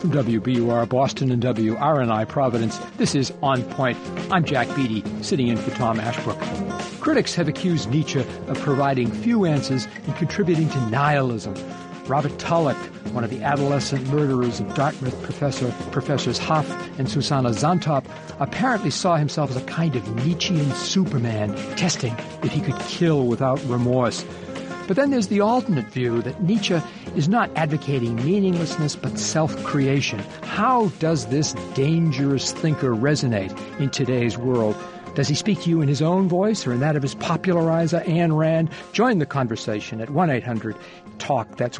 From WBUR Boston and WRNI Providence, this is On Point. I'm Jack Beatty, sitting in for Tom Ashbrook. Critics have accused Nietzsche of providing few answers and contributing to nihilism. Robert Tullock, one of the adolescent murderers of Dartmouth Professors Hoff and Susanna Zantop, apparently saw himself as a kind of Nietzschean Superman, testing if he could kill without remorse. But then there's the alternate view that Nietzsche is not advocating meaninglessness but self-creation. How does this dangerous thinker resonate in today's world? Does he speak to you in his own voice or in that of his popularizer, Ayn Rand? Join the conversation at 1-800-TALK. That's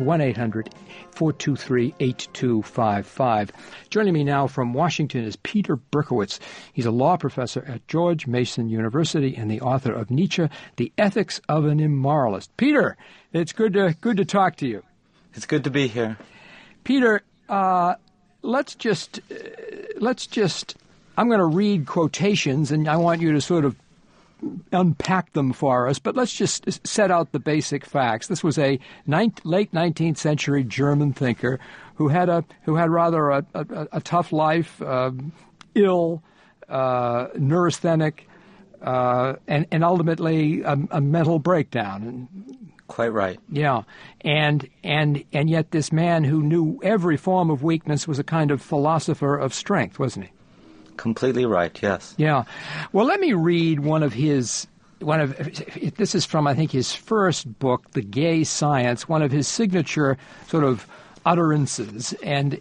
1-800-423-8255. Joining me now from Washington is Peter Berkowitz. He's a law professor at George Mason University and the author of Nietzsche, The Ethics of an Immoralist. Peter, it's good to talk to you. It's good to be here. Peter, let's just I'm going to read quotations, and I want you to sort of unpack them for us, but let's just set out the basic facts. This was a late 19th century German thinker who had rather a tough life, ill, neurasthenic, and ultimately a mental breakdown. Quite right. Yeah, and yet this man who knew every form of weakness was a kind of philosopher of strength, wasn't he? Completely right, yes. Yeah. Well, let me read this is from, I think, his first book, The Gay Science, one of his signature sort of utterances, and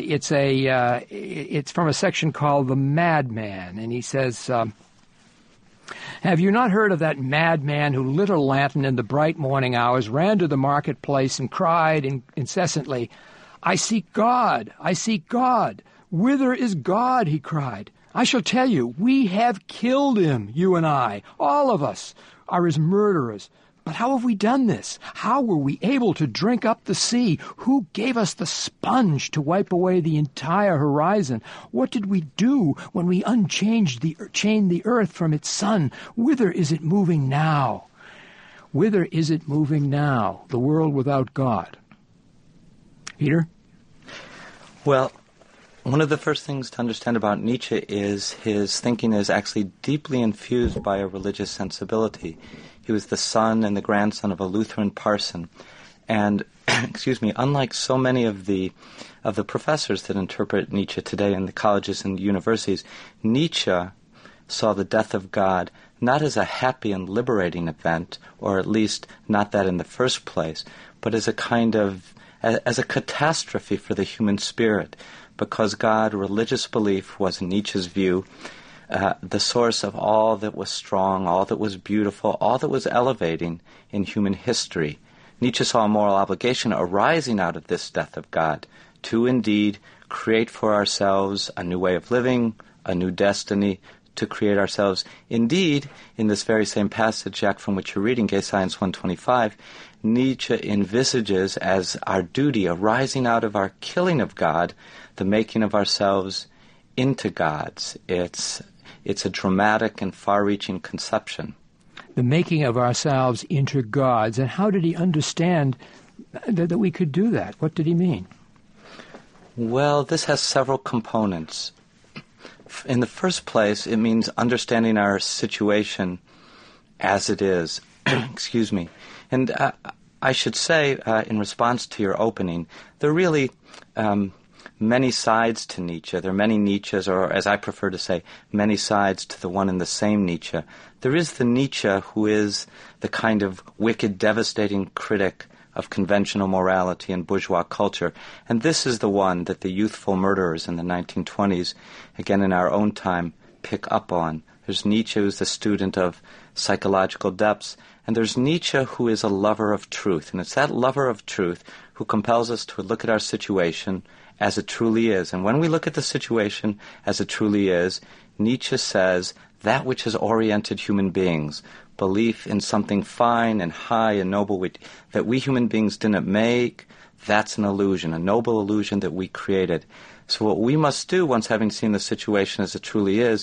it's from a section called The Madman, and he says, have you not heard of that madman who lit a lantern in the bright morning hours, ran to the marketplace, and cried incessantly, I seek God, I seek God. Whither is God, he cried. I shall tell you, we have killed him, you and I. All of us are his murderers. But how have we done this? How were we able to drink up the sea? Who gave us the sponge to wipe away the entire horizon? What did we do when we chained the earth from its sun? Whither is it moving now? Whither is it moving now, the world without God? Peter? Well, one of the first things to understand about Nietzsche is his thinking is actually deeply infused by a religious sensibility. He was the son and the grandson of a Lutheran parson. And, unlike so many of the professors that interpret Nietzsche today in the colleges and universities, Nietzsche saw the death of God not as a happy and liberating event, or at least not that in the first place, but as a catastrophe for the human spirit, because God, religious belief, was, in Nietzsche's view, the source of all that was strong, all that was beautiful, all that was elevating in human history. Nietzsche saw a moral obligation arising out of this death of God to indeed create for ourselves a new way of living, a new destiny, to create ourselves. Indeed, in this very same passage, Jack, from which you're reading, Gay Science 125, Nietzsche envisages as our duty arising out of our killing of God, the making of ourselves into gods. It's a dramatic and far-reaching conception. The making of ourselves into gods. And how did he understand that we could do that? What did he mean? Well, this has several components. In the first place, it means understanding our situation as it is. Excuse me. And I should say, in response to your opening, there are really many sides to Nietzsche. There are many Nietzsches, or as I prefer to say, many sides to the one and the same Nietzsche. There is the Nietzsche who is the kind of wicked, devastating critic of conventional morality and bourgeois culture. And this is the one that the youthful murderers in the 1920s, again in our own time, pick up on. There's Nietzsche who's the student of psychological depths, and there's Nietzsche who is a lover of truth. And it's that lover of truth who compels us to look at our situation as it truly is. And when we look at the situation as it truly is, Nietzsche says that which has oriented human beings, belief in something fine and high and noble that we human beings didn't make, that's an illusion, a noble illusion that we created. So what we must do, once having seen the situation as it truly is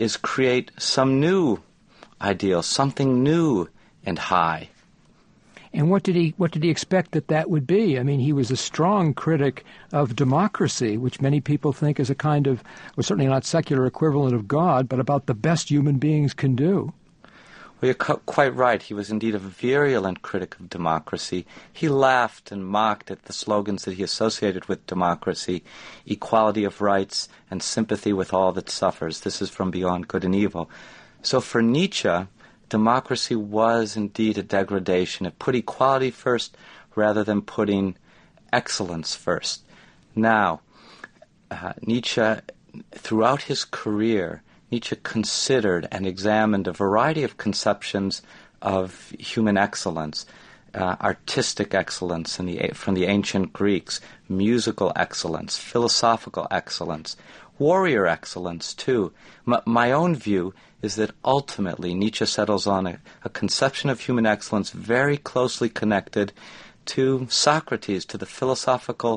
create some new ideal, something new and high. And what did he expect that would be? I mean, he was a strong critic of democracy, which many people think is a kind of, well, certainly not secular equivalent of God, but about the best human beings can do. Well, you're quite right. He was indeed a virulent critic of democracy. He laughed and mocked at the slogans that he associated with democracy: equality of rights and sympathy with all that suffers. This is from Beyond Good and Evil. So for Nietzsche, democracy was indeed a degradation. It put equality first rather than putting excellence first. Now, Nietzsche, throughout his career, Nietzsche considered and examined a variety of conceptions of human excellence, artistic excellence from the ancient Greeks, musical excellence, philosophical excellence, warrior excellence too. My own view is that ultimately Nietzsche settles on a conception of human excellence very closely connected to Socrates, to the philosophical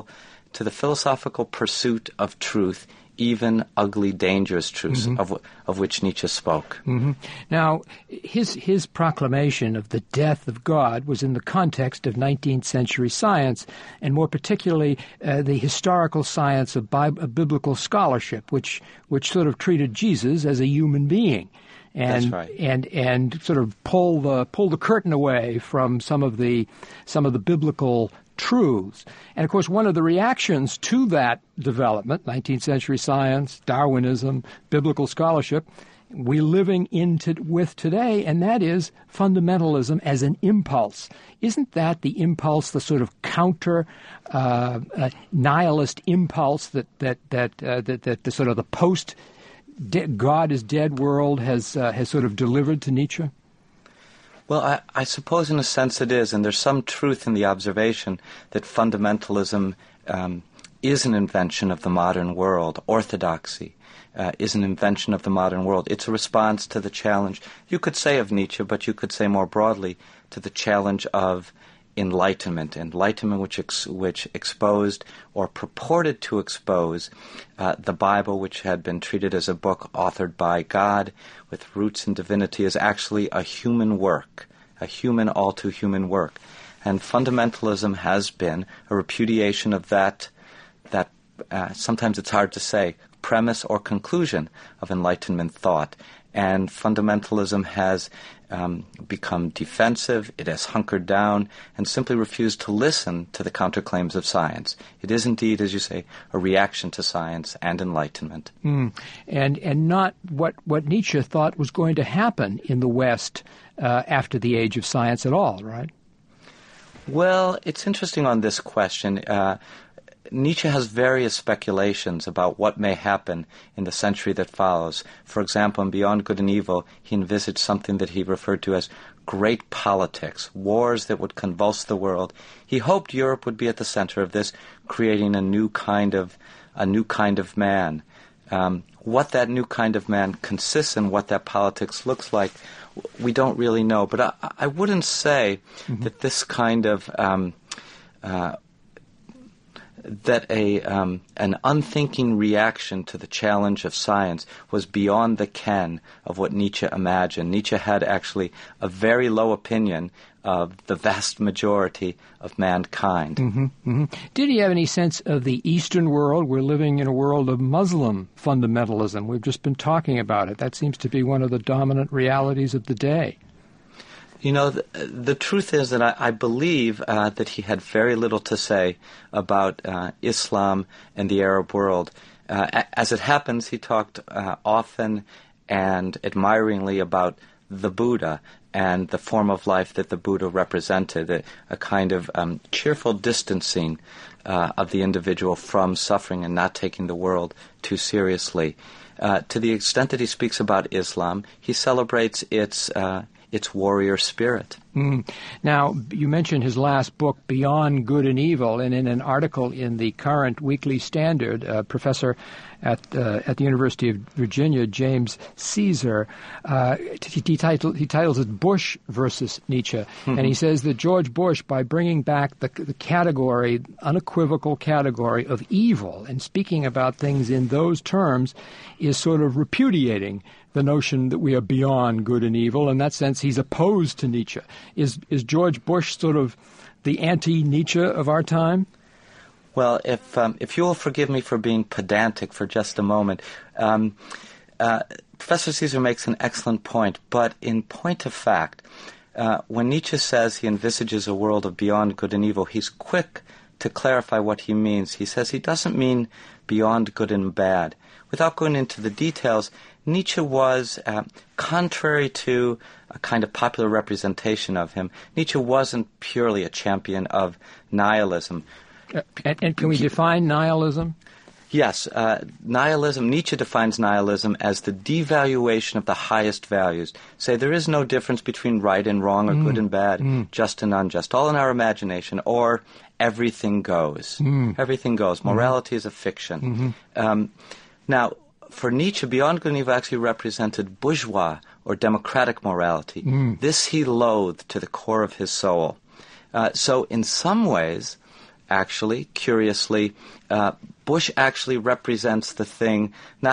pursuit of truth, even ugly, dangerous truths, of which Nietzsche spoke. Mm-hmm. Now, his proclamation of the death of God was in the context of 19th century science, and more particularly the historical science of biblical scholarship, which sort of treated Jesus as a human being. And, that's right. and sort of pull the curtain away from some of the biblical truths. And of course, one of the reactions to that development, 19th century science, Darwinism, biblical scholarship, we're living with today, and that is fundamentalism as an impulse. Isn't that the impulse, the sort of counter nihilist impulse that the sort of the post God is dead world has sort of delivered to Nietzsche? Well, I suppose in a sense it is, and there's some truth in the observation that fundamentalism is an invention of the modern world. Orthodoxy is an invention of the modern world. It's a response to the challenge, you could say of Nietzsche, but you could say more broadly, to the challenge of Enlightenment which exposed or purported to expose the Bible, which had been treated as a book authored by God with roots in divinity, as actually a human work, a human, all too human work. And fundamentalism has been a repudiation of that sometimes it's hard to say, premise or conclusion of Enlightenment thought. And fundamentalism has become defensive, it has hunkered down, and simply refused to listen to the counterclaims of science. It is indeed, as you say, a reaction to science and Enlightenment. And not what Nietzsche thought was going to happen in the West after the age of science at all, right? Well, it's interesting on this question. Nietzsche has various speculations about what may happen in the century that follows. For example, in Beyond Good and Evil, he envisaged something that he referred to as great politics, wars that would convulse the world. He hoped Europe would be at the center of this, creating a new kind of man. What that new kind of man consists in, what that politics looks like, we don't really know. But I wouldn't say that this kind of an unthinking reaction to the challenge of science was beyond the ken of what Nietzsche imagined. Nietzsche had actually a very low opinion of the vast majority of mankind. Did he have any sense of the Eastern world? We're living in a world of Muslim fundamentalism. We've just been talking about it. That seems to be one of the dominant realities of the day. You know, the truth is that I believe that he had very little to say about Islam and the Arab world. As it happens, he talked often and admiringly about the Buddha and the form of life that the Buddha represented, a kind of cheerful distancing of the individual from suffering and not taking the world too seriously. To the extent that he speaks about Islam, he celebrates its warrior spirit. Now, you mentioned his last book, Beyond Good and Evil, and in an article in the current Weekly Standard, a professor at the University of Virginia, James Caesar, he titles it Bush versus Nietzsche. And he says that George Bush, by bringing back the category, unequivocal category of evil, and speaking about things in those terms, is sort of repudiating the notion that we are beyond good and evil. In that sense, he's opposed to Nietzsche. Is George Bush sort of the anti-Nietzsche of our time? Well, if you will forgive me for being pedantic for just a moment, Professor Caesar makes an excellent point, but in point of fact, when Nietzsche says he envisages a world of beyond good and evil, he's quick to clarify what he means. He says he doesn't mean beyond good and bad. Without going into the details, Nietzsche was, contrary to a kind of popular representation of him, Nietzsche wasn't purely a champion of nihilism. And can we define nihilism? Yes. Nihilism, Nietzsche defines nihilism as the devaluation of the highest values. Say there is no difference between right and wrong or good and bad, just and unjust, all in our imagination, or everything goes. Everything goes. Morality is a fiction. Now, for Nietzsche, beyond good and evil actually represented bourgeois or democratic morality. This he loathed to the core of his soul. So in some ways, actually, curiously, Bush actually represents the thing,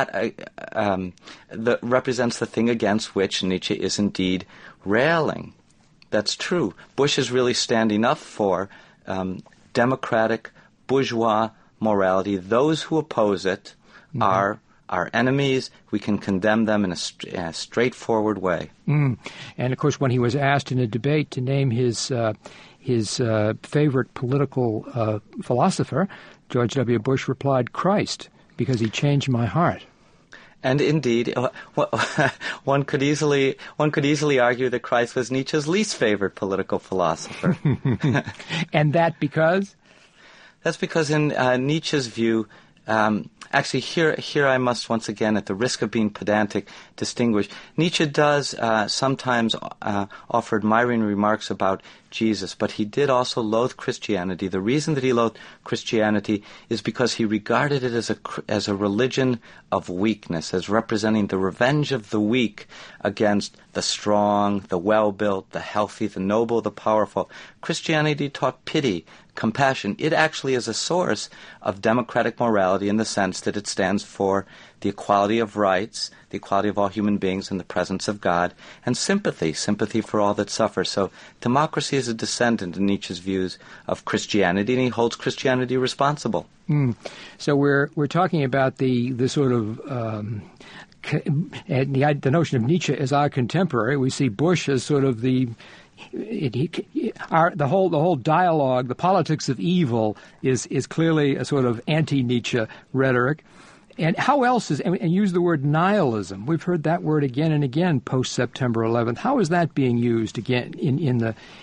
represents the thing against which Nietzsche is indeed railing. That's true. Bush is really standing up for democratic, bourgeois morality. Those who oppose it are our enemies. We can condemn them in a straightforward way. And of course, when he was asked in a debate to name his favorite political philosopher, George W. Bush replied, Christ, because he changed my heart. And indeed, one could easily argue that Christ was Nietzsche's least favorite political philosopher. And that because? That's because in Nietzsche's view, actually, here I must once again, at the risk of being pedantic, distinguish. Nietzsche does sometimes offer admiring remarks about Jesus, but he did also loathe Christianity. The reason that he loathed Christianity is because he regarded it as a religion of weakness, as representing the revenge of the weak against the strong, the well-built, the healthy, the noble, the powerful. Christianity taught pity, compassion. It actually is a source of democratic morality in the sense that it stands for the equality of rights, the equality of all human beings in the presence of God, and sympathy for all that suffer. So democracy is a descendant in Nietzsche's views of Christianity, and he holds Christianity responsible. So we're talking about the sort of the notion of Nietzsche as our contemporary. We see Bush as sort of the whole dialogue, the politics of evil, is clearly a sort of anti-Nietzsche rhetoric. And how else is, and use the word nihilism. We've heard that word again and again post September 11th. How is that being used again in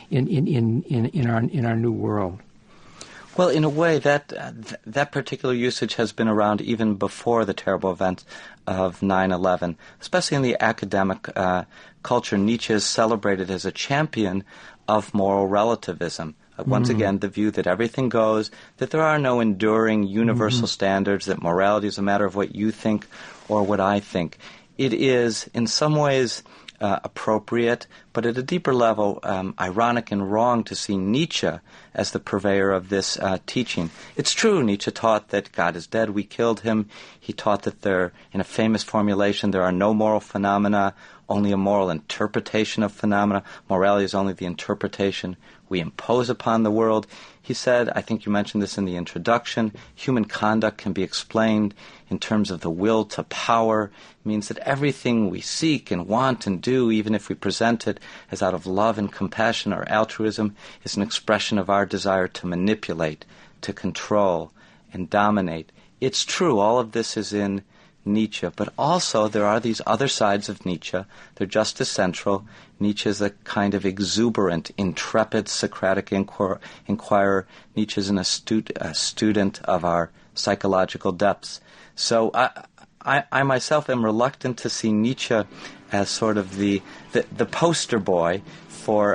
our new world? Well, in a way, that particular usage has been around even before the terrible events of 9/11, especially in the academic culture. Nietzsche is celebrated as a champion of moral relativism. Once again, the view that everything goes, that there are no enduring universal standards, that morality is a matter of what you think or what I think. It is, in some ways, appropriate, but at a deeper level, ironic and wrong to see Nietzsche as the purveyor of this teaching. It's true, Nietzsche taught that God is dead, we killed him. He taught that in a famous formulation, there are no moral phenomena, only a moral interpretation of phenomena. Morality is only the interpretation we impose upon the world. He said, I think you mentioned this in the introduction, human conduct can be explained in terms of the will to power. It means that everything we seek and want and do, even if we present it as out of love and compassion or altruism, is an expression of our desire to manipulate, to control, and dominate. It's true, all of this is in Nietzsche, but also there are these other sides of Nietzsche. They're just as central. Nietzsche is a kind of exuberant, intrepid Socratic inquirer. Nietzsche is a student of our psychological depths. So I myself am reluctant to see Nietzsche as sort of the poster boy for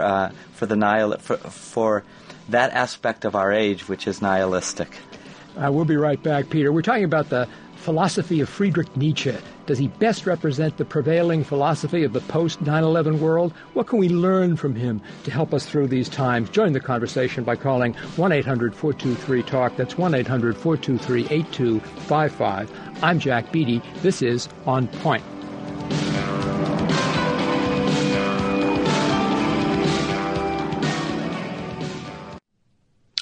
that aspect of our age which is nihilistic. We'll be right back, Peter. We're talking about the philosophy of Friedrich Nietzsche. Does he best represent the prevailing philosophy of the post-9/11 world? What can we learn from him to help us through these times? Join the conversation by calling 1-800-423-TALK. That's 1-800-423-8255. I'm Jack Beatty. This is On Point.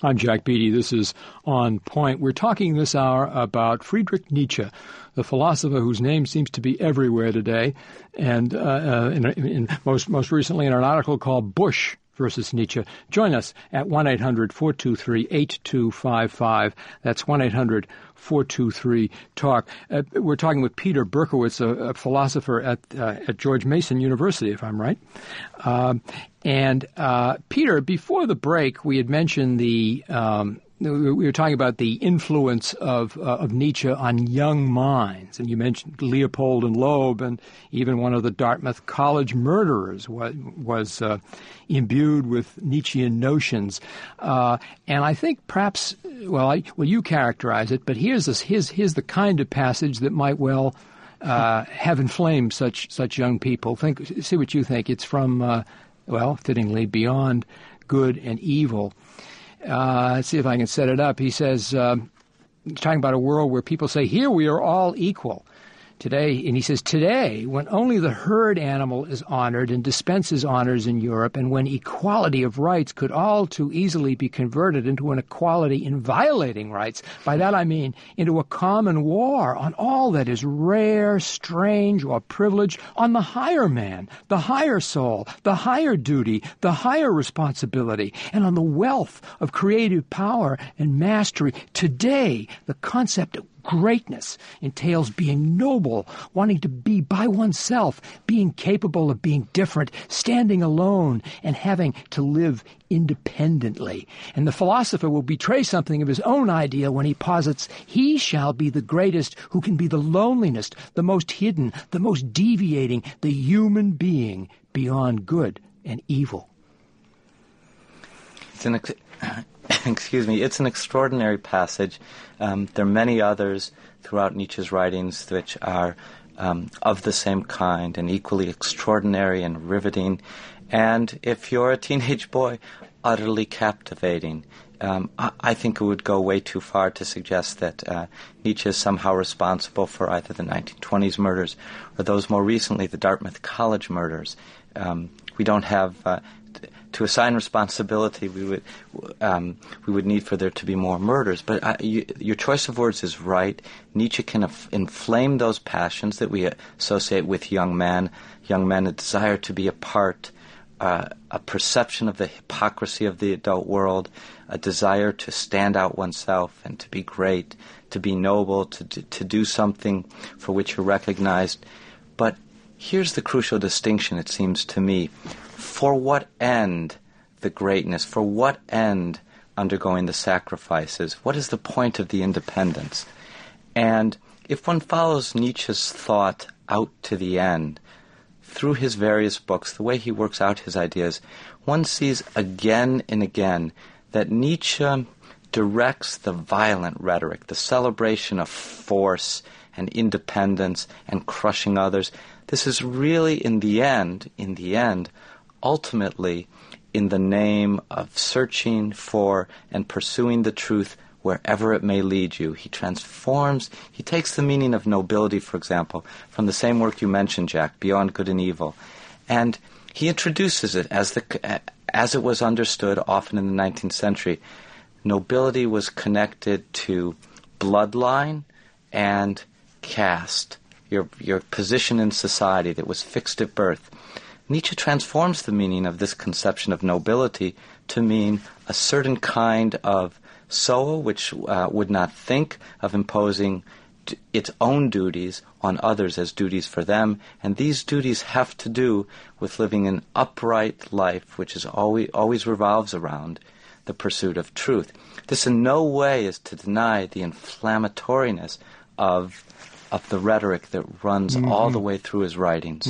I'm Jack Beatty. This is On Point. We're talking this hour about Friedrich Nietzsche, the philosopher whose name seems to be everywhere today, and most recently in an article called Bush versus Nietzsche. Join us at 1-800-423-8255. That's 1-800-423-TALK. We're talking with Peter Berkowitz, a philosopher at George Mason University, if I'm right. Peter, before the break, we had mentioned we were talking about the influence of Nietzsche on young minds, and you mentioned Leopold and Loeb, and even one of the Dartmouth College murderers was imbued with Nietzschean notions. And I think perhaps, you characterize it, but here's the kind of passage that might well have inflamed such young people. See what you think. It's from, fittingly, Beyond Good and Evil. Let's see if I can set it up. He says, talking about a world where people say, here we are all equal. Today, and he says, today, when only the herd animal is honored and dispenses honors in Europe, and when equality of rights could all too easily be converted into an equality in violating rights, by that I mean into a common war on all that is rare, strange, or privileged, on the higher man, the higher soul, the higher duty, the higher responsibility, and on the wealth of creative power and mastery. Today, the concept of greatness entails being noble, wanting to be by oneself, being capable of being different, standing alone, and having to live independently. And the philosopher will betray something of his own idea when he posits, he shall be the greatest who can be the loneliest, the most hidden, the most deviating, the human being beyond good and evil. It's an extraordinary passage. There are many others throughout Nietzsche's writings which are of the same kind and equally extraordinary and riveting. And if you're a teenage boy, utterly captivating. I think it would go way too far to suggest that Nietzsche is somehow responsible for either the 1920s murders or those more recently, the Dartmouth College murders. We don't have... To assign responsibility, we would need for there to be more murders. But your choice of words is right. Nietzsche can inflame those passions that we associate with young men, a desire to be apart, a perception of the hypocrisy of the adult world, a desire to stand out oneself and to be great, to be noble, to do something for which you're recognized. But here's the crucial distinction, it seems to me. For what end the greatness? For what end undergoing the sacrifices? What is the point of the independence? And if one follows Nietzsche's thought out to the end, through his various books, the way he works out his ideas, one sees again and again that Nietzsche directs the violent rhetoric, the celebration of force and independence and crushing others. This is really, in the end, ultimately in the name of searching for and pursuing the truth wherever it may lead you. He transforms, he takes the meaning of nobility, for example, from the same work you mentioned, Jack, Beyond Good and Evil, and he introduces it as it was understood often in the 19th century. Nobility was connected to bloodline and caste, your position in society that was fixed at birth. Nietzsche transforms the meaning of this conception of nobility to mean a certain kind of soul which would not think of imposing its own duties on others as duties for them, and these duties have to do with living an upright life which is always revolves around the pursuit of truth. This in no way is to deny the inflammatoriness of the rhetoric that runs all the way through his writings.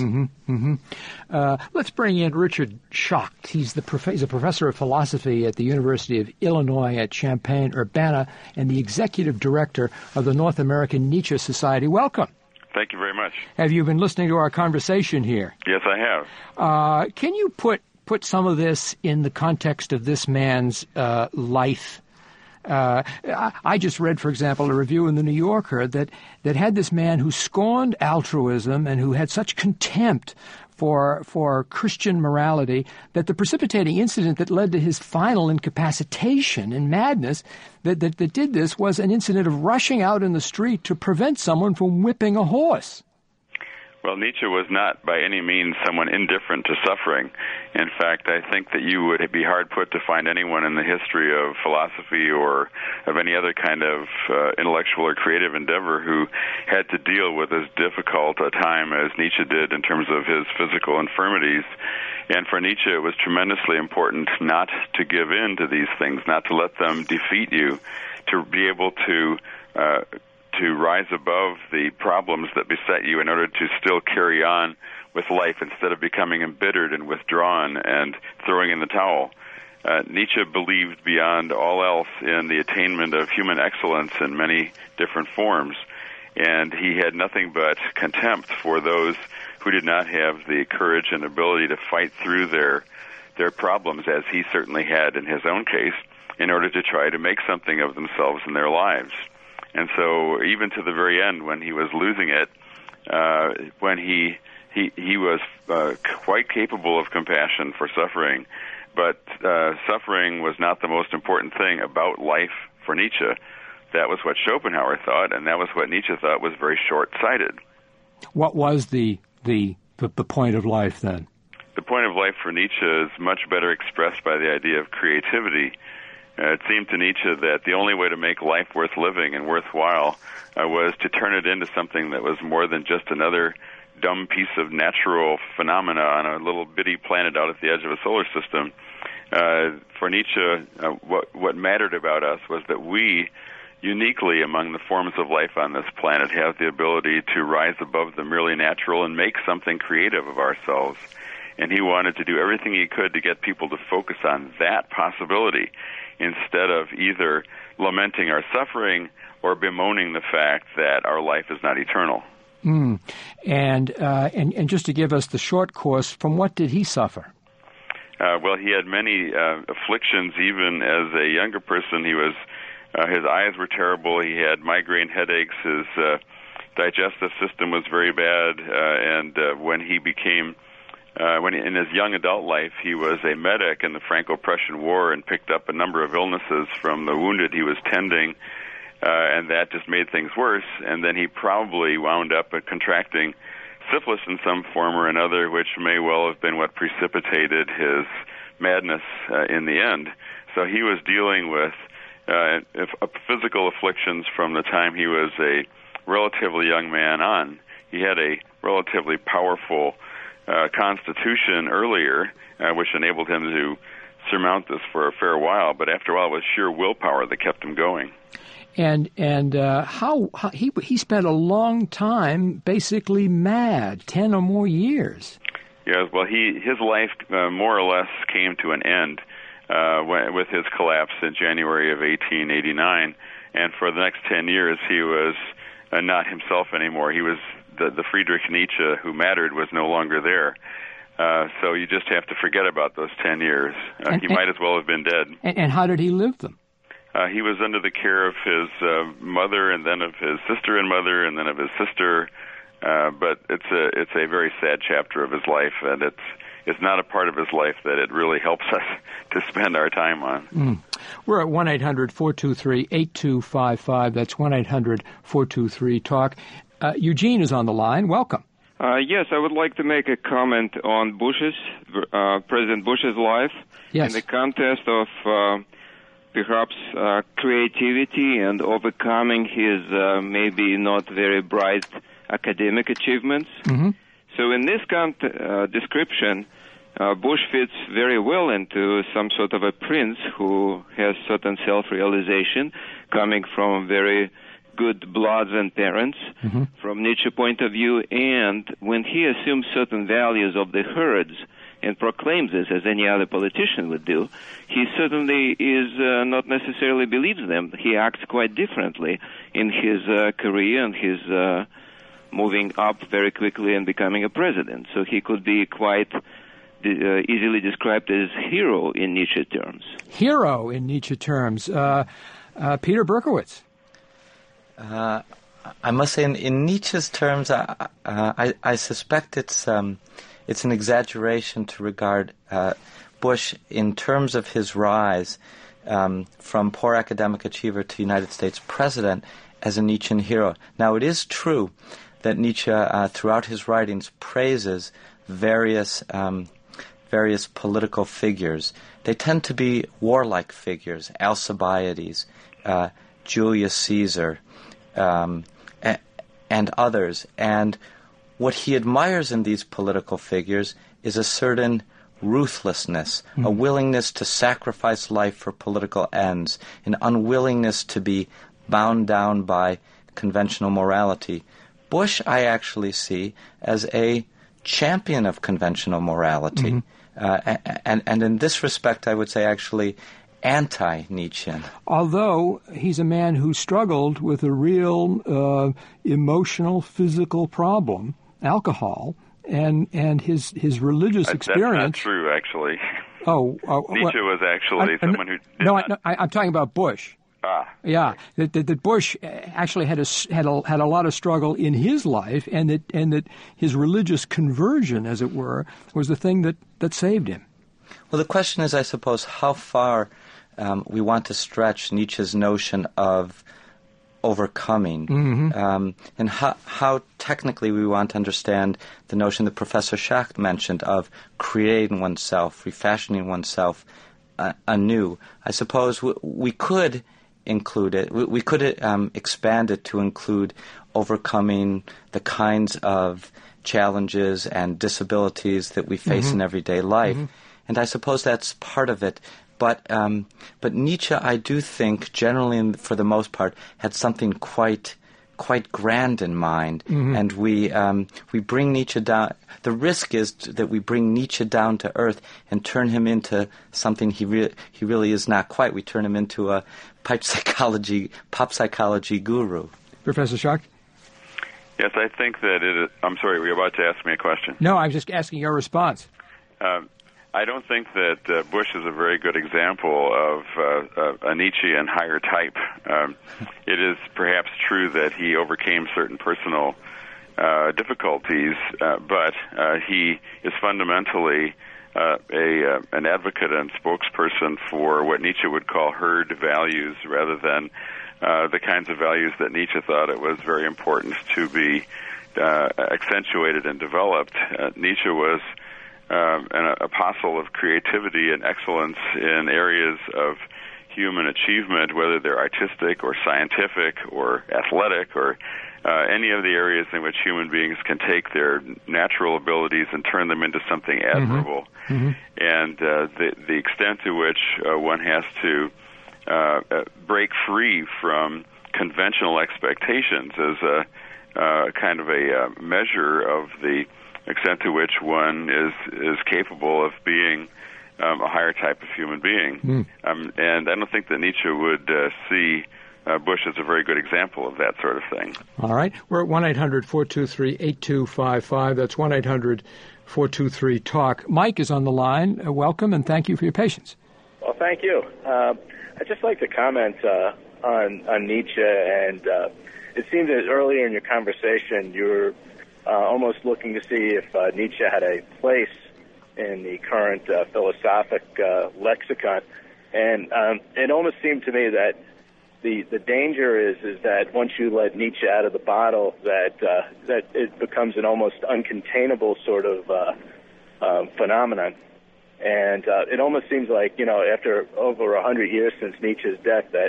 Let's bring in Richard Schacht. He's a professor of philosophy at the University of Illinois at Champaign-Urbana and the executive director of the North American Nietzsche Society. Welcome. Thank you very much. Have you been listening to our conversation here? Yes, I have. Can you put some of this in the context of this man's life? I just read, for example, a review in the New Yorker that had this man who scorned altruism and who had such contempt for Christian morality that the precipitating incident that led to his final incapacitation and madness that did this was an incident of rushing out in the street to prevent someone from whipping a horse. Well, Nietzsche was not by any means someone indifferent to suffering. In fact, I think that you would be hard put to find anyone in the history of philosophy or of any other kind of intellectual or creative endeavor who had to deal with as difficult a time as Nietzsche did in terms of his physical infirmities. And for Nietzsche, it was tremendously important not to give in to these things, not to let them defeat you, to be able to rise above the problems that beset you in order to still carry on with life instead of becoming embittered and withdrawn and throwing in the towel. Nietzsche believed beyond all else in the attainment of human excellence in many different forms, and he had nothing but contempt for those who did not have the courage and ability to fight through their problems, as he certainly had in his own case, in order to try to make something of themselves in their lives. And so even to the very end, when he was losing it, when he was quite capable of compassion for suffering, but suffering was not the most important thing about life for Nietzsche. That was what Schopenhauer thought, and that was what Nietzsche thought was very short-sighted. What was the point of life then? The point of life for Nietzsche is much better expressed by the idea of creativity. It seemed to Nietzsche that the only way to make life worth living and worthwhile was to turn it into something that was more than just another dumb piece of natural phenomena on a little bitty planet out at the edge of a solar system. For Nietzsche, what mattered about us was that we, uniquely among the forms of life on this planet, have the ability to rise above the merely natural and make something creative of ourselves. And he wanted to do everything he could to get people to focus on that possibility, instead of either lamenting our suffering or bemoaning the fact that our life is not eternal. And just to give us the short course, from what did he suffer? Well, he had many afflictions. Even as a younger person, his eyes were terrible. He had migraine headaches. His digestive system was very bad. And when he became in his young adult life, he was a medic in the Franco-Prussian War and picked up a number of illnesses from the wounded he was tending, and that just made things worse. And then he probably wound up contracting syphilis in some form or another, which may well have been what precipitated his madness in the end. So he was dealing with physical afflictions from the time he was a relatively young man on. He had a relatively powerful constitution earlier, which enabled him to surmount this for a fair while. But after a while, it was sheer willpower that kept him going. And how he spent a long time basically mad, 10 or more years. Yes, well, his life more or less came to an end with his collapse in January of 1889. And for the next 10 years, he was not himself anymore. He was the Friedrich Nietzsche who mattered was no longer there. So you just have to forget about those 10 years. He might as well have been dead. And how did he live them? He was under the care of his mother, and then of his sister and mother, and then of his sister. But it's a very sad chapter of his life, and it's not a part of his life that it really helps us to spend our time on. We're at 1-800-423-8255. That's 1-800-423-TALK. Eugene is on the line. Welcome. Yes, I would like to make a comment on President Bush's life in the context of perhaps creativity and overcoming his maybe not very bright academic achievements. Mm-hmm. So in this description, Bush fits very well into some sort of a prince who has certain self-realization coming from very good bloods and parents, mm-hmm. from Nietzsche's point of view, and when he assumes certain values of the herds and proclaims this as any other politician would do, he certainly is not necessarily believes them. He acts quite differently in his career and his moving up very quickly and becoming a president. So he could be quite easily described as hero in Nietzsche terms. Hero in Nietzsche terms. Peter Berkowitz. I must say, in Nietzsche's terms, I suspect it's an exaggeration to regard Bush, in terms of his rise from poor academic achiever to United States president, as a Nietzschean hero. Now, it is true that Nietzsche, throughout his writings, praises various political figures. They tend to be warlike figures: Alcibiades, Julius Caesar, and others. And what he admires in these political figures is a certain ruthlessness, a willingness to sacrifice life for political ends, an unwillingness to be bound down by conventional morality. Bush, I actually see as a champion of conventional morality. And in this respect, I would say actually anti-Nietzschean. Although he's a man who struggled with a real emotional, physical problem, alcohol, and his religious experience. That's not true, actually. Nietzsche was actually someone who did I'm talking about Bush. Yeah, that Bush actually had a lot of struggle in his life, and that his religious conversion, as it were, was the thing that saved him. Well, the question is, I suppose, how far we want to stretch Nietzsche's notion of overcoming, and how technically we want to understand the notion that Professor Schacht mentioned of creating oneself, refashioning oneself anew. I suppose we could include it. We could expand it to include overcoming the kinds of challenges and disabilities that we face in everyday life, and I suppose that's part of it. But Nietzsche, I do think, generally and for the most part, had something quite grand in mind, and we bring Nietzsche down. The risk is that we bring Nietzsche down to earth and turn him into something he really is not quite. We turn him into a pop psychology guru. Professor Schacht? Yes, I think that it is. I'm sorry, were you about to ask me a question? No, I'm just asking your response. I don't think that Bush is a very good example of a Nietzschean higher type. It is perhaps true that he overcame certain personal difficulties, but he is fundamentally an advocate and spokesperson for what Nietzsche would call herd values, rather than the kinds of values that Nietzsche thought it was very important to be accentuated and developed. Nietzsche was an apostle of creativity and excellence in areas of human achievement, whether they're artistic or scientific or athletic or any of the areas in which human beings can take their natural abilities and turn them into something admirable. And the extent to which one has to break free from conventional expectations is a kind of a measure of the extent to which one is capable of being a higher type of human being. And I don't think that Nietzsche would see Bush as a very good example of that sort of thing. All right. We're at 1-800-423-8255. That's 1-800-423-TALK. Mike is on the line. Welcome, and thank you for your patience. Well, thank you. I'd just like to comment on Nietzsche, and it seemed that earlier in your conversation you were almost looking to see if Nietzsche had a place in the current philosophic lexicon. And it almost seemed to me that the danger is that once you let Nietzsche out of the bottle, that it becomes an almost uncontainable sort of phenomenon. And it almost seems like, after over 100 years since Nietzsche's death, that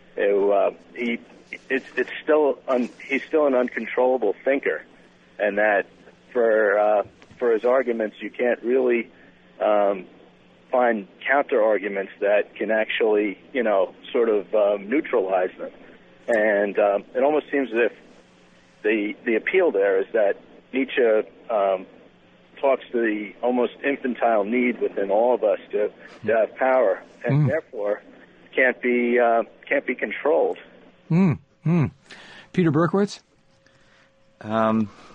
he's still an uncontrollable thinker. And that for his arguments, you can't really find counter arguments that can actually, sort of neutralize them. And it almost seems as if the appeal there is that Nietzsche talks to the almost infantile need within all of us to have power, and therefore can't be controlled. Peter Berkowitz?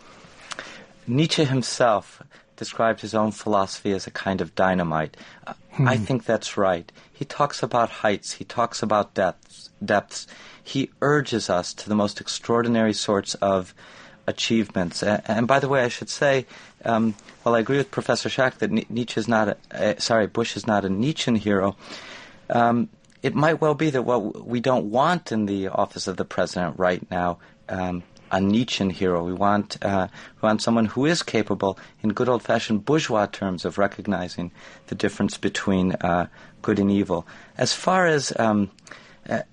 Nietzsche himself described his own philosophy as a kind of dynamite. I think that's right. He talks about heights. He talks about depths. He urges us to the most extraordinary sorts of achievements. And by the way, I should say, while I agree with Professor Schacht that Bush is not a Nietzschean hero, it might well be that what we don't want in the office of the president right now, a Nietzschean hero. We want someone who is capable, in good old-fashioned bourgeois terms, of recognizing the difference between good and evil. As far as the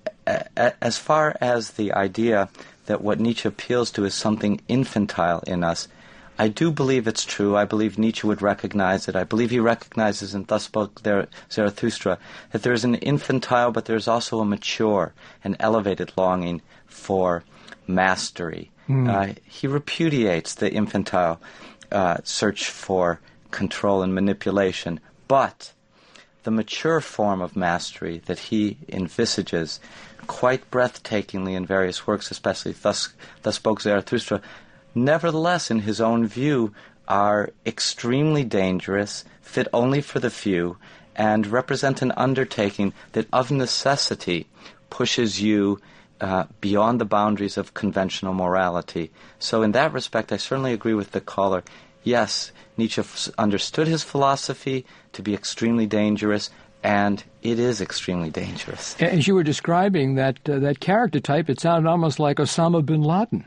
idea that what Nietzsche appeals to is something infantile in us, I do believe it's true. I believe Nietzsche would recognize it. I believe he recognizes, and thus spoke Zarathustra, that there is an infantile, but there is also a mature and elevated longing for mastery. He repudiates the infantile search for control and manipulation, but the mature form of mastery that he envisages quite breathtakingly in various works, especially Thus Spoke Zarathustra, nevertheless, in his own view, are extremely dangerous, fit only for the few, and represent an undertaking that of necessity pushes you beyond the boundaries of conventional morality. So in that respect, I certainly agree with the caller. Yes, Nietzsche understood his philosophy to be extremely dangerous, and it is extremely dangerous. As you were describing that character type, it sounded almost like Osama bin Laden.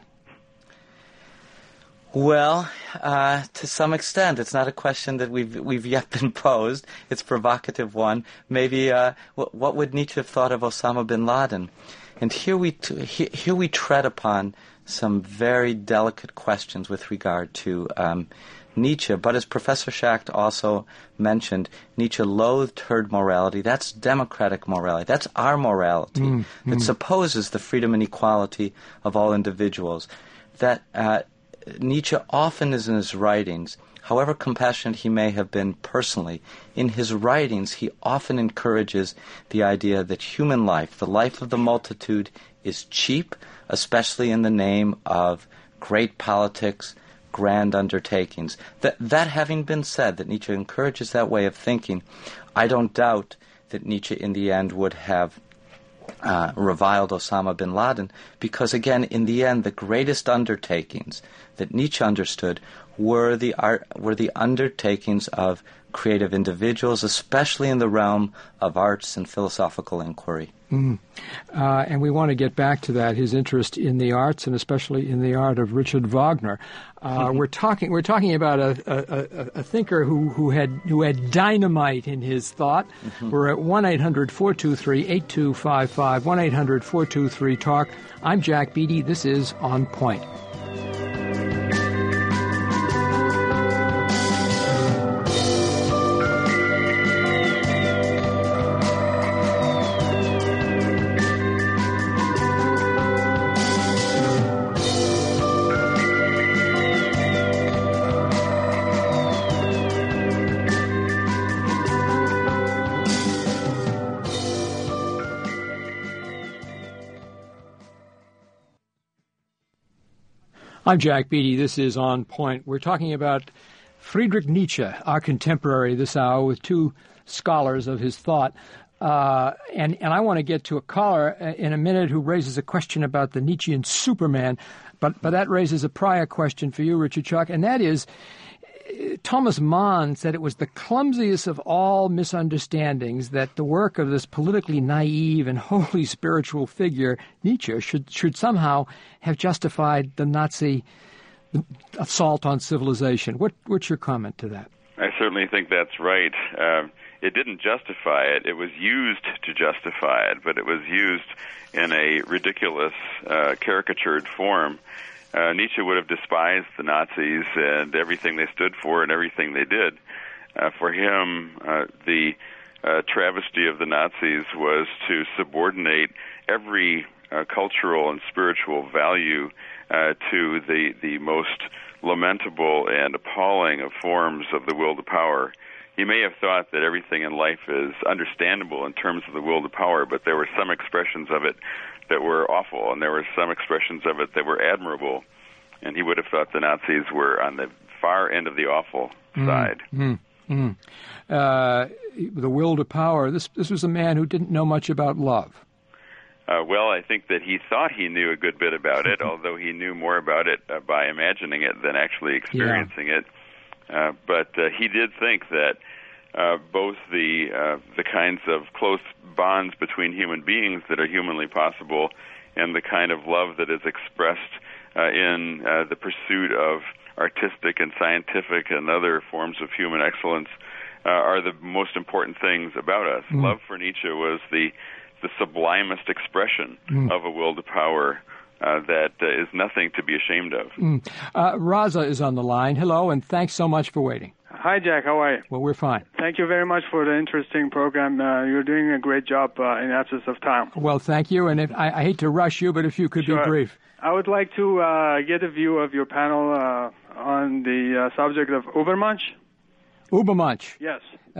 Well, to some extent, it's not a question that we've yet been posed. It's a provocative one. Maybe what would Nietzsche have thought of Osama bin Laden? And here we tread upon some very delicate questions with regard to Nietzsche. But as Professor Schacht also mentioned, Nietzsche loathed herd morality. That's democratic morality. That's our morality that supposes the freedom and equality of all individuals. That Nietzsche often is in his writings, however compassionate he may have been personally, in his writings he often encourages the idea that human life, the life of the multitude, is cheap, especially in the name of great politics, grand undertakings. That having been said, that Nietzsche encourages that way of thinking, I don't doubt that Nietzsche in the end would have reviled Osama bin Laden, because again, in the end, the greatest undertakings that Nietzsche understood were the undertakings of creative individuals, especially in the realm of arts and philosophical inquiry. And we want to get back to that, his interest in the arts, and especially in the art of Richard Wagner. We're talking about a thinker who had dynamite in his thought. We're at 1-800-423-8255, 1-800-423-TALK. I'm Jack Beatty. This is On Point. I'm Jack Beatty. This is On Point. We're talking about Friedrich Nietzsche, our contemporary this hour, with two scholars of his thought. And I want to get to a caller in a minute who raises a question about the Nietzschean Superman. But that raises a prior question for you, Richard Schacht, and that is, Thomas Mann said it was the clumsiest of all misunderstandings that the work of this politically naive and wholly spiritual figure, Nietzsche, should somehow have justified the Nazi assault on civilization. What's your comment to that? I certainly think that's right. It didn't justify it. It was used to justify it, but it was used in a ridiculous, caricatured form. Nietzsche would have despised the Nazis and everything they stood for and everything they did. For him, the travesty of the Nazis was to subordinate every cultural and spiritual value to the most lamentable and appalling of forms of the will to power. He may have thought that everything in life is understandable in terms of the will to power, but there were some expressions of it that were awful, and there were some expressions of it that were admirable. And he would have thought the Nazis were on the far end of the awful side. The will to power. This was a man who didn't know much about love. Well, I think that he thought he knew a good bit about it, although he knew more about it by imagining it than actually experiencing it. But he did think that both the kinds of close bonds between human beings that are humanly possible and the kind of love that is expressed in the pursuit of artistic and scientific and other forms of human excellence are the most important things about us. Love for Nietzsche was the sublimest expression of a will to power that is nothing to be ashamed of. Raza is on the line. Hello, and thanks so much for waiting. Hi, Jack. How are you? Well, we're fine. Thank you very much for the interesting program. You're doing a great job in absence of time. Well, thank you. And I hate to rush you, but if you could be brief. I would like to get a view of your panel on the subject of Übermensch. Übermensch. Yes.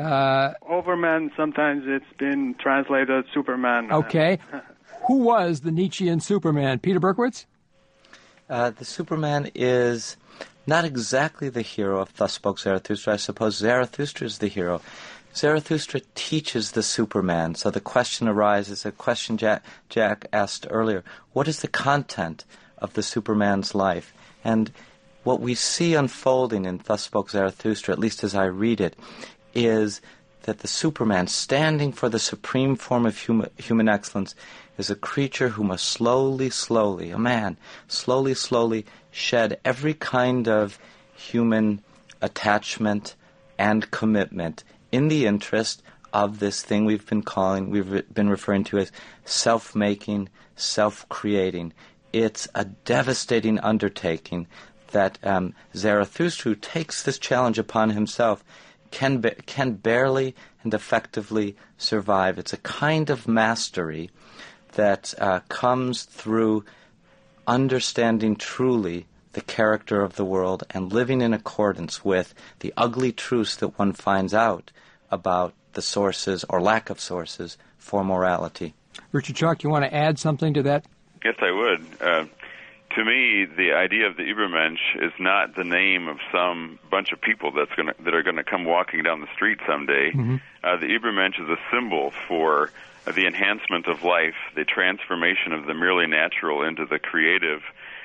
Overman, sometimes it's been translated Superman. Okay. Who was the Nietzschean Superman? Peter Berkowitz? The Superman is not exactly the hero of Thus Spoke Zarathustra. I suppose Zarathustra is the hero. Zarathustra teaches the Superman. So the question arises, a question Jack asked earlier, what is the content of the Superman's life? And what we see unfolding in Thus Spoke Zarathustra, at least as I read it, is that the Superman, standing for the supreme form of human excellence, is a creature who must slowly, a man, slowly shed every kind of human attachment and commitment in the interest of this thing we've been referring to as self-making, self-creating. It's a devastating undertaking that Zarathustra, who takes this challenge upon himself, can barely and effectively survive. It's a kind of mastery that comes through understanding truly the character of the world and living in accordance with the ugly truths that one finds out about the sources or lack of sources for morality. Richard Chalk, you want to add something to that? Yes, I would. To me, the idea of the Übermensch is not the name of some bunch of people that are going to come walking down the street someday. The Übermensch is a symbol for the enhancement of life, the transformation of the merely natural into the creative,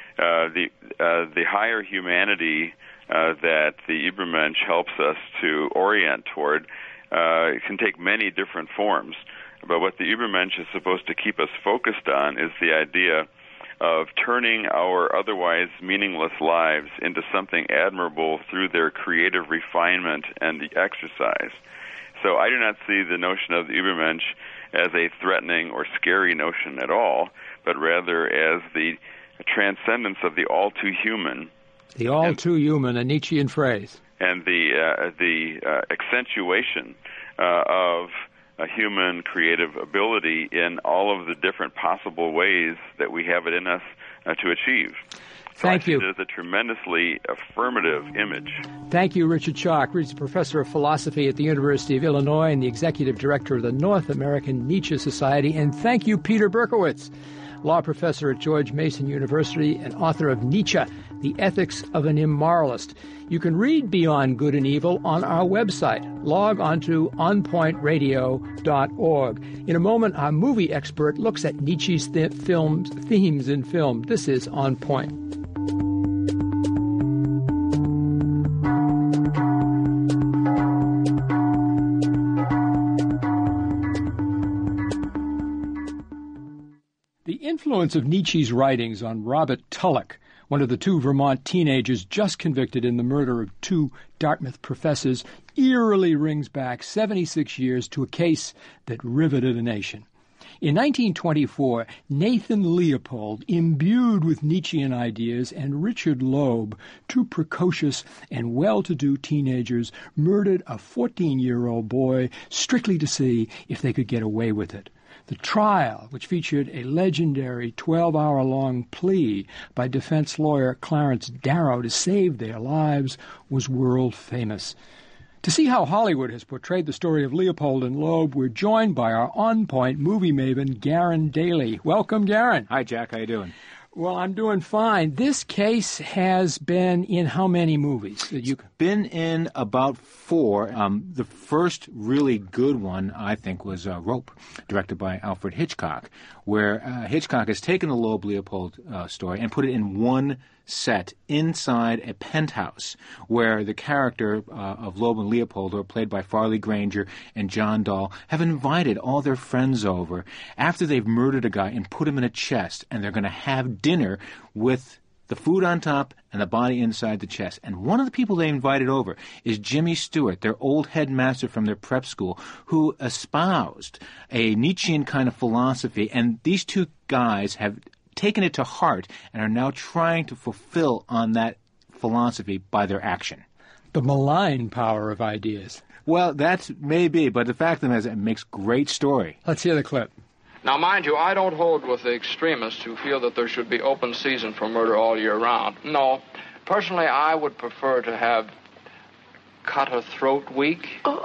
the higher humanity that the Übermensch helps us to orient toward. It can take many different forms, but what the Übermensch is supposed to keep us focused on is the idea of turning our otherwise meaningless lives into something admirable through their creative refinement and the exercise. So I do not see the notion of the Übermensch as a threatening or scary notion at all, but rather as the transcendence of the all-too-human. The all-too-human, a Nietzschean phrase. And the accentuation of a human creative ability in all of the different possible ways that we have it in us to achieve. Thank you. It is a tremendously affirmative image. Thank you, Richard Chalk. He's a professor of philosophy at the University of Illinois and the executive director of the North American Nietzsche Society. And thank you, Peter Berkowitz, law professor at George Mason University and author of Nietzsche, The Ethics of an Immoralist. You can read Beyond Good and Evil on our website. Log on to onpointradio.org. In a moment, our movie expert looks at Nietzsche's themes in film. This is On Point. The influence of Nietzsche's writings on Robert Tulloch, one of the two Vermont teenagers just convicted in the murder of two Dartmouth professors, eerily rings back 76 years to a case that riveted a nation. In 1924, Nathan Leopold, imbued with Nietzschean ideas, and Richard Loeb, two precocious and well-to-do teenagers, murdered a 14-year-old boy strictly to see if they could get away with it. The trial, which featured a legendary 12-hour-long plea by defense lawyer Clarence Darrow to save their lives, was world famous. To see how Hollywood has portrayed the story of Leopold and Loeb, we're joined by our on-point movie maven, Garen Daly. Welcome, Garen. Hi, Jack. How you doing? Well, I'm doing fine. This case has been in how many movies? Been in about 4. The first really good one, I think, was Rope, directed by Alfred Hitchcock, where Hitchcock has taken the Loeb Leopold story and put it in one set inside a penthouse where the character of Loeb and Leopold, who are played by Farley Granger and John Dahl, have invited all their friends over after they've murdered a guy and put him in a chest, and they're going to have dinner with the food on top and the body inside the chest. And one of the people they invited over is Jimmy Stewart, their old headmaster from their prep school, who espoused a Nietzschean kind of philosophy, and these two guys have taken it to heart and are now trying to fulfill on that philosophy by their action. The malign power of ideas. Well, that may be, but the fact of the matter is it makes great story. Let's hear the clip. Now, mind you, I don't hold with the extremists who feel that there should be open season for murder all year round. No. Personally, I would prefer to have cut a throat week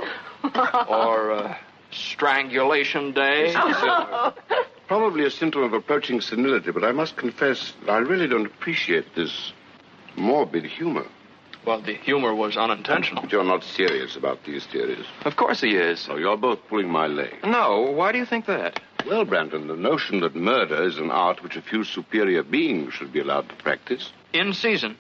or strangulation day. Probably a symptom of approaching senility, but I must confess that I really don't appreciate this morbid humor. Well, the humor was unintentional. But you're not serious about these theories. Of course he is. Oh, you're both pulling my leg. No, why do you think that? Well, Brandon, the notion that murder is an art which a few superior beings should be allowed to practice. In season.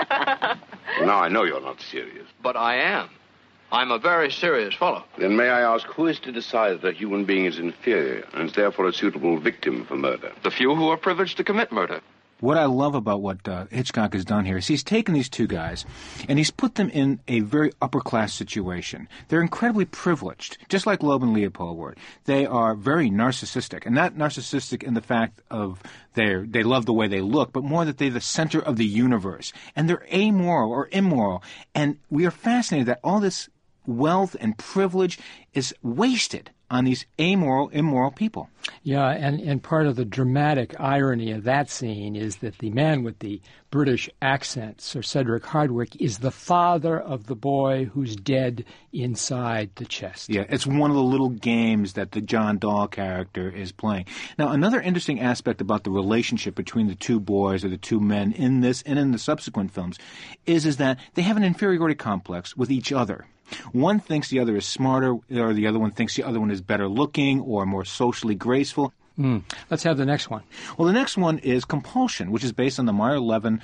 Now, I know you're not serious. But I am. I'm a very serious fellow. Then may I ask, who is to decide that a human being is inferior and is therefore a suitable victim for murder? The few who are privileged to commit murder. What I love about what Hitchcock has done here is he's taken these two guys and he's put them in a very upper-class situation. They're incredibly privileged, just like Loeb and Leopold were. They are very narcissistic, and not narcissistic in the fact of they love the way they look, but more that they're the center of the universe. And they're amoral or immoral. And we are fascinated that all this wealth and privilege is wasted on these amoral, immoral people. Yeah, and part of the dramatic irony of that scene is that the man with the British accent, Sir Cedric Hardwicke, is the father of the boy who's dead inside the chest. Yeah, it's one of the little games that the John Dahl character is playing. Now, another interesting aspect about the relationship between the two boys or the two men in this and in the subsequent films is that they have an inferiority complex with each other. One thinks the other is smarter, or the other one thinks the other one is better looking or more socially graceful. Let's have the next one. Well, the next one is Compulsion, which is based on the Meyer Levin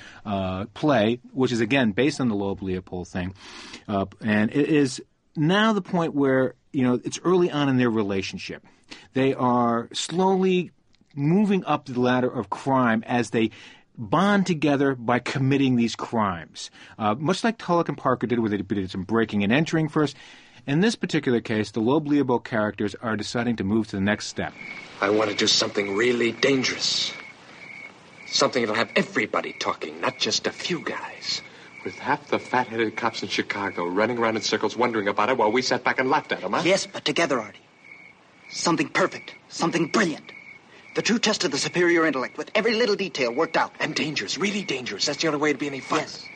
play, which is, again, based on the Loeb-Leopold thing. And it is now the point where, it's early on in their relationship. They are slowly moving up the ladder of crime as they bond together by committing these crimes. Much like Tulloch and Parker did, where they did some breaking and entering first. In this particular case, the Loeb-Leopold characters are deciding to move to the next step. I want to do something really dangerous. Something that'll have everybody talking, not just a few guys. With half the fat-headed cops in Chicago running around in circles wondering about it while we sat back and laughed at them, huh? Yes, but together, Artie. Something perfect. Something brilliant. The true test of the superior intellect, with every little detail worked out. And dangerous, really dangerous. That's the only way to be any fun. Yes.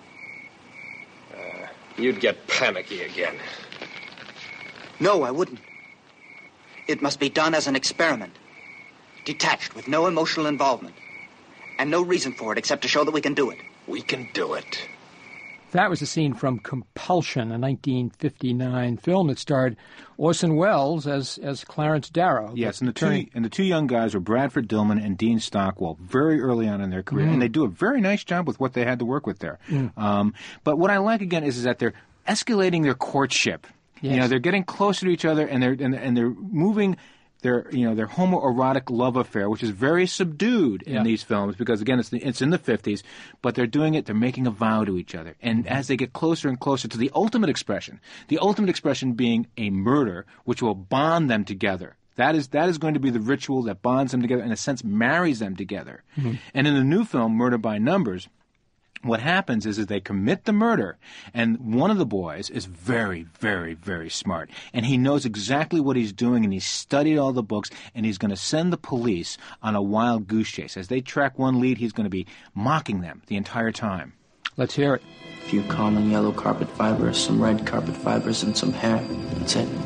You'd get panicky again. No, I wouldn't. It must be done as an experiment. Detached, with no emotional involvement. And no reason for it except to show that we can do it. We can do it. That was a scene from Compulsion, a 1959 film that starred Orson Welles as Clarence Darrow. Yes, and the two young guys were Bradford Dillman and Dean Stockwell, very early on in their career, and they do a very nice job with what they had to work with there. But what I like again is that they're escalating their courtship. Yes. They're getting closer to each other, and they're moving their homoerotic love affair, which is very subdued in these films because, again, it's in the 50s, but they're doing it, they're making a vow to each other. And as they get closer and closer to the ultimate expression being a murder, which will bond them together. That is going to be the ritual that bonds them together, in a sense, marries them together. And in the new film, Murder by Numbers, what happens is they commit the murder, and one of the boys is very, very, very smart. And he knows exactly what he's doing, and he's studied all the books, and he's going to send the police on a wild goose chase. As they track one lead, he's going to be mocking them the entire time. Let's hear it. A few common yellow carpet fibers, some red carpet fibers, and some hair. That's it.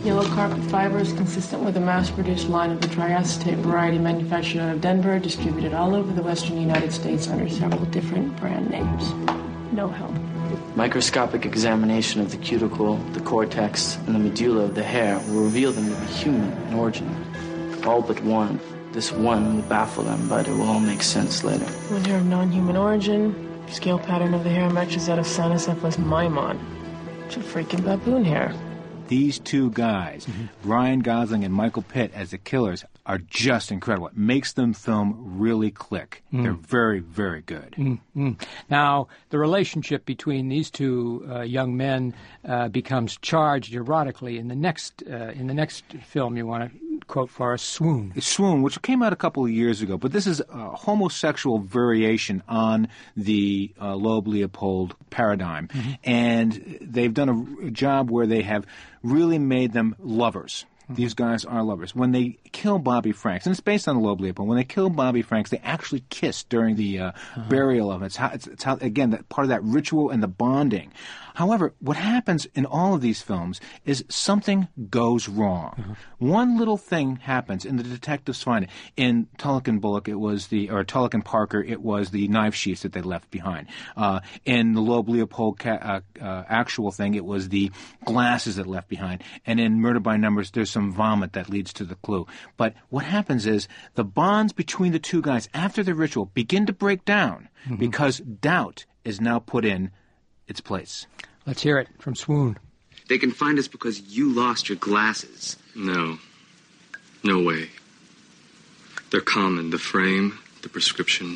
Yellow carpet fiber is consistent with a mass-produced line of the triacetate variety manufactured out of Denver, distributed all over the western United States under several different brand names. No help. Microscopic examination of the cuticle, the cortex, and the medulla of the hair will reveal them to be human in origin. All but one. This one will baffle them, but it will all make sense later. One hair of non-human origin. Scale pattern of the hair matches that of Cynocephalus maimon. It's a freaking baboon hair. These two guys, Ryan Gosling and Michael Pitt as the killers, are just incredible. It makes them film really click. They're very, very good. Now, the relationship between these two young men becomes charged erotically in the next film you want to quote for us, Swoon. Swoon, which came out a couple of years ago, but this is a homosexual variation on the Loeb Leopold paradigm. And they've done a job where they have really made them lovers. These guys are lovers. When they kill Bobby Franks, and it's based on the Loeb Leopold, when they kill Bobby Franks, they actually kiss during the burial of it. It's how, again, that part of that ritual and the bonding. However, what happens in all of these films is something goes wrong. One little thing happens, and the detectives find it. In Tulloch and Bullock, Tulloch and Parker, it was the knife sheaths that they left behind. In the Loeb Leopold actual thing, it was the glasses that left behind. And in Murder by Numbers, there's some vomit that leads to the clue. But what happens is the bonds between the two guys after the ritual begin to break down because doubt is now put in its place. Let's hear it from Swoon. They can find us because you lost your glasses. No. No way. They're common. The frame, the prescription.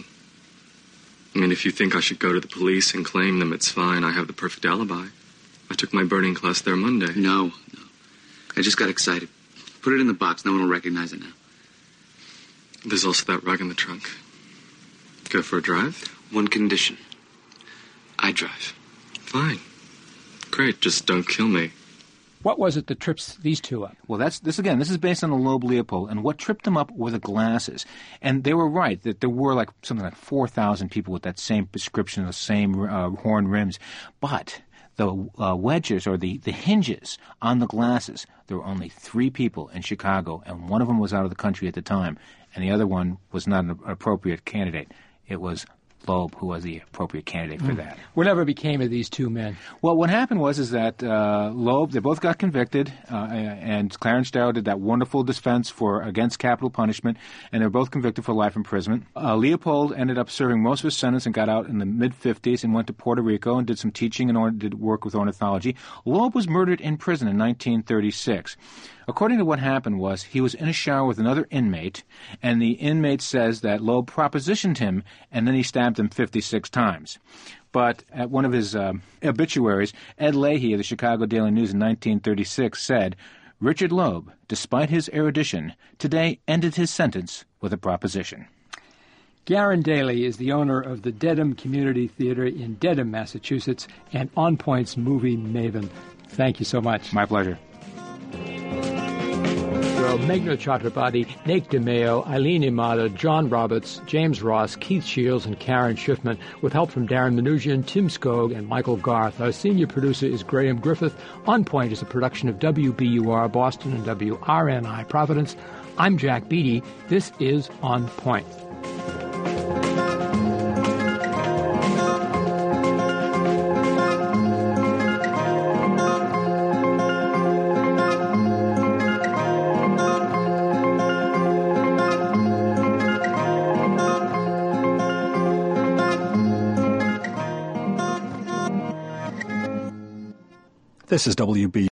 I mean, if you think I should go to the police and claim them, it's fine. I have the perfect alibi. I took my birding class there Monday. No. I just got excited. Put it in the box. No one will recognize it now. There's also that rug in the trunk. Go for a drive? One condition. I drive. Fine. Great. Just don't kill me. What was it that trips these two up? Well, this is based on the Loeb Leopold, and what tripped them up were the glasses. And they were right that there were something like 4,000 people with that same prescription, the same horn rims. But the wedges or the hinges on the glasses, there were only 3 people in Chicago, and one of them was out of the country at the time, and the other one was not an appropriate candidate. It was Loeb, who was the appropriate candidate for that. Whatever became of these two men? Well, what happened was that Loeb, they both got convicted, and Clarence Darrow did that wonderful defense against capital punishment, and they were both convicted for life imprisonment. Leopold ended up serving most of his sentence and got out in the mid-50s and went to Puerto Rico and did some teaching and did work with ornithology. Loeb was murdered in prison in 1936. According to what happened was he was in a shower with another inmate, and the inmate says that Loeb propositioned him, and then he stabbed him 56 times. But at one of his obituaries, Ed Leahy of the Chicago Daily News in 1936 said, Richard Loeb, despite his erudition, today ended his sentence with a proposition. Garen Daly is the owner of the Dedham Community Theater in Dedham, Massachusetts, and On Point's movie maven. Thank you so much. My pleasure. Meghna Chakrabarti, Nate DeMeo, Eileen Imada, John Roberts, James Ross, Keith Shields, and Karen Schiffman, with help from Darren Mnuchin, Tim Skog, and Michael Garth. Our senior producer is Graham Griffith. On Point is a production of WBUR Boston and WRNI Providence. I'm Jack Beatty. This is On Point. This is WB.